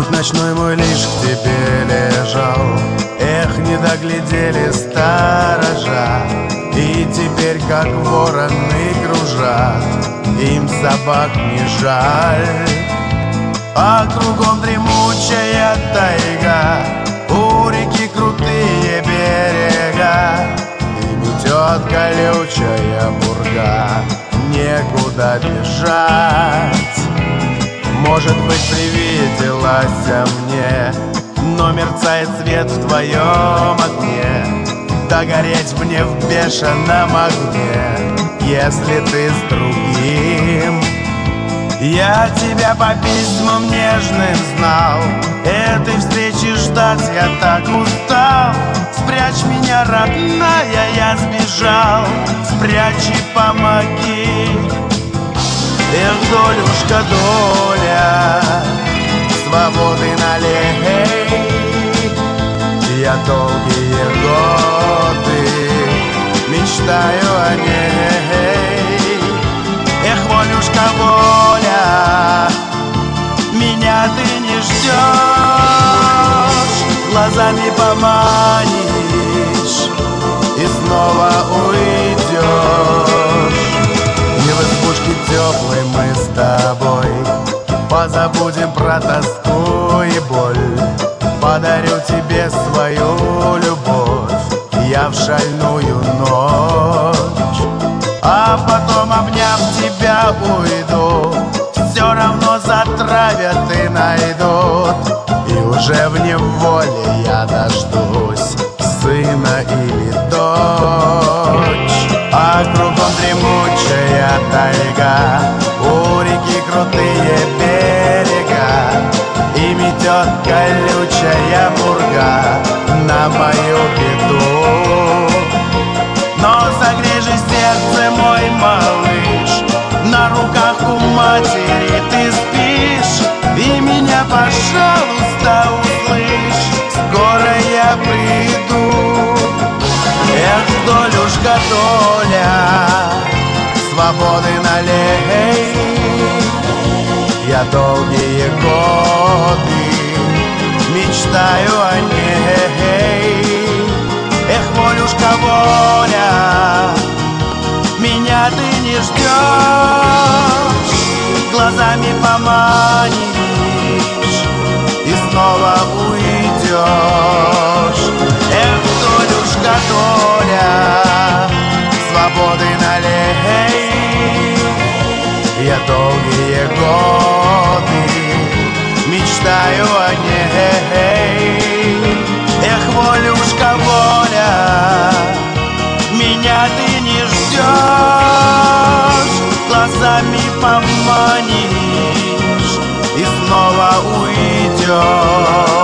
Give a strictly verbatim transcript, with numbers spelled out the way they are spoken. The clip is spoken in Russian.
Путь ночной мой лишь к тебе лежал. Эх, не доглядели сторожа, и теперь как вороны кружат, им собак не жаль. А кругом дремучая тайга, у реки крутые берега, и метет колючая бурга, некуда бежать. Может быть, привиделась мне, но мерцает свет в твоем окне. Догореть мне в бешеном огне, если ты с другим. Я тебя по письмам нежным знал, этой встречи ждать я так устал. Спрячь меня, родная, я сбежал, спрячь и помоги. Эх, долюшка, доля, свободы налей. Я долгие годы мечтаю о ней. Эх, волюшка, воля, меня ты не ждешь, глазами поманишь и снова уйдешь. И в избушке теплой мы с тобой позабудем про тоску и боль. Подарю тебе свою любовь я в шальную ночь, а потом, обняв тебя, уйду. Все равно затравят и найдут, и уже в неволе я дождусь сына или дочь. А кругом дремучая тайга, у реки крутые берега, и метет колючая бурга на мою беду. Но согрей же сердце, мой малыш, на руках у матери ты спишь, и меня, пожалуйста, услышь, скоро я приду. Эх, долюшка, доля, свободы налей. Я долгие годы мечтаю о ней. Эх, волюшка, воля, меня ты не ждешь, глазами поманишь и снова уйдешь. Эх, долюшка, доля, свободы налей. Я долгие годы мечтаю о ней. Эх, волюшка, воля, меня ты не ждешь, глазами поманишь и снова уйдешь.